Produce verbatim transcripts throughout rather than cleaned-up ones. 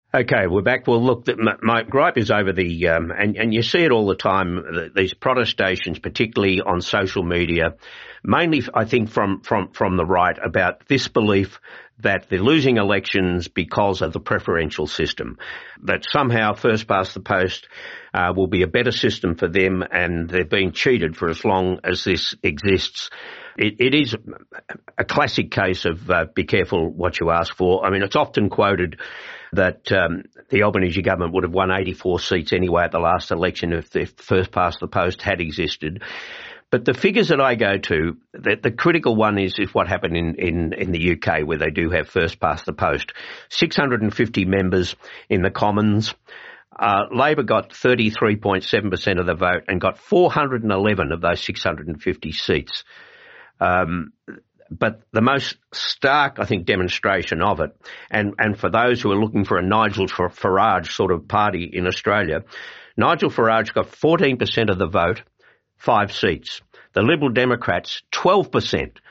Okay, we're back. Well, look, my, my gripe is over the, um, and, and you see it all the time, these protestations, particularly on social media, mainly, I think, from, from, from the right, about this belief that they're losing elections because of the preferential system, that somehow first past the post uh, will be a better system for them, and they're being cheated for as long as this exists. It, it is a classic case of uh, be careful what you ask for. I mean, it's often quoted that um, the Albanese government would have won eighty-four seats anyway at the last election if the first past the post had existed. But the figures that I go to, the, the critical one is, is what happened in, in, in the U K, where they do have first past the post. six hundred fifty members in the Commons. Uh, Labor got thirty-three point seven percent of the vote and got four hundred eleven of those six hundred fifty seats. Um, but the most stark, I think, demonstration of it, and, and for those who are looking for a Nigel Farage sort of party in Australia, Nigel Farage got fourteen percent of the vote, five seats. The Liberal Democrats, twelve percent,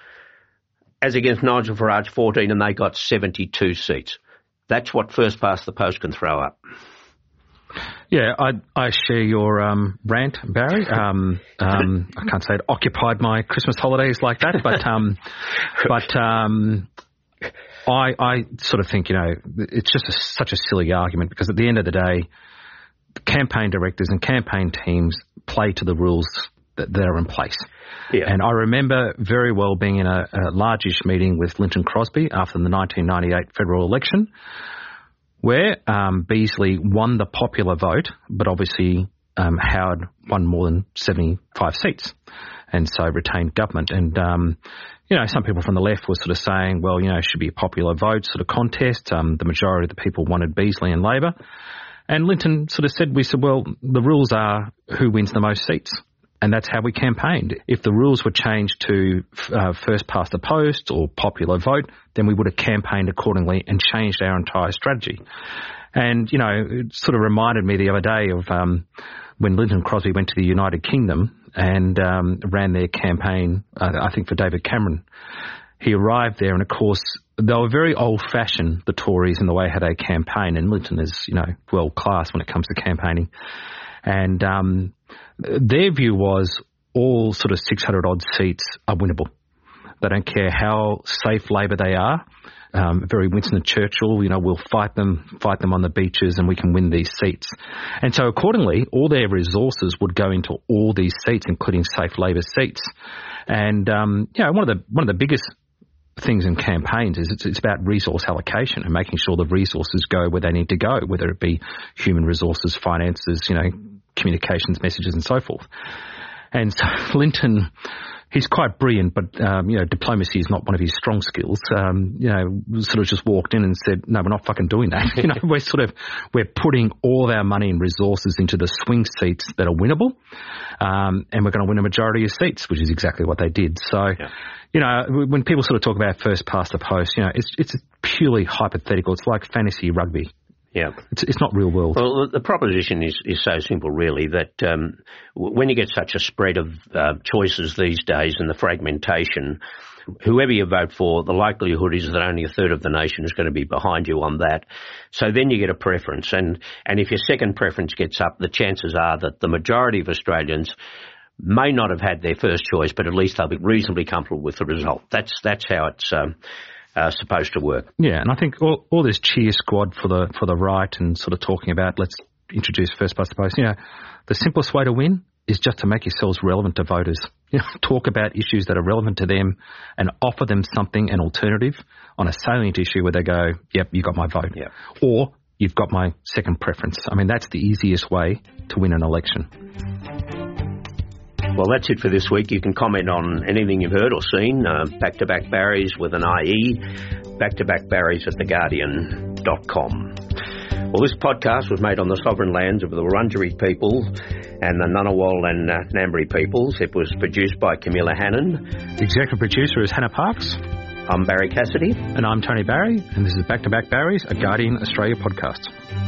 as against Nigel Farage, fourteen, and they got seventy-two seats. That's what first past the post can throw up. Yeah, I I share your um, rant, Barry. Um, um, I can't say it occupied my Christmas holidays like that, but um, but um, I I sort of think, you know, it's just a, such a silly argument, because at the end of the day, campaign directors and campaign teams play to the rules that, that are in place. Yeah. And I remember very well being in a, a largish meeting with Lynton Crosby after the nineteen ninety-eight federal election, where um, Beazley won the popular vote, but obviously um, Howard won more than seventy-five seats, and so retained government. And, um, you know, some people from the left were sort of saying, well, you know, it should be a popular vote sort of contest. Um, the majority of the people wanted Beazley and Labor. And Lynton sort of said, we said, well, the rules are who wins the most seats. And that's how we campaigned. If the rules were changed to uh, first past the post or popular vote, then we would have campaigned accordingly and changed our entire strategy. And, you know, it sort of reminded me the other day of um, when Lynton Crosby went to the United Kingdom and um, ran their campaign, uh, I think, for David Cameron. He arrived there, and, of course, they were very old-fashioned, the Tories, in the way how they campaign. And Lynton is, you know, world-class when it comes to campaigning. And um, their view was all sort of six hundred odd seats are winnable. They don't care how safe Labor they are. Um, very Winston Churchill, you know, we'll fight them, fight them on the beaches, and we can win these seats. And so accordingly, all their resources would go into all these seats, including safe Labor seats. And, um, you know, one of the, one of the biggest things in campaigns is it's, it's about resource allocation and making sure the resources go where they need to go, whether it be human resources, finances, you know, communications, messages, and so forth. And so Lynton, he's quite brilliant, but, um, you know, diplomacy is not one of his strong skills. Um, you know, sort of just walked in and said, no, we're not fucking doing that. You know, we're sort of, we're putting all of our money and resources into the swing seats that are winnable. Um, and we're going to win a majority of seats, which is exactly what they did. So, yeah. You know, when people sort of talk about first past the post, you know, it's, it's purely hypothetical. It's like fantasy rugby. Yeah, it's, it's not real world. Well, the proposition is, is so simple, really, that um, when you get such a spread of uh, choices these days and the fragmentation, whoever you vote for, the likelihood is that only a third of the nation is going to be behind you on that. So then you get a preference. And, and if your second preference gets up, the chances are that the majority of Australians may not have had their first choice, but at least they'll be reasonably comfortable with the result. That's, that's how it's... Um, Uh, supposed to work. Yeah, and I think all, all this cheer squad for the for the right and sort of talking about let's introduce first past the post. You know, the simplest way to win is just to make yourselves relevant to voters. You know, talk about issues that are relevant to them and offer them something, an alternative on a salient issue where they go, "Yep, you got my vote," yeah. Or "You've got my second preference." I mean, that's the easiest way to win an election. Well, that's it for this week. You can comment on anything you've heard or seen. Uh, Back-to-Back Barrys with an I E. Back-to-Back Barrys at the guardian dot com. Well, this podcast was made on the sovereign lands of the Wurundjeri people and the Ngunnawal and uh, Ngambri peoples. It was produced by Camilla Hannon. The executive producer is Hannah Parks. I'm Barry Cassidy. And I'm Tony Barry. And this is Back-to-Back Barrys, a Guardian Australia podcast.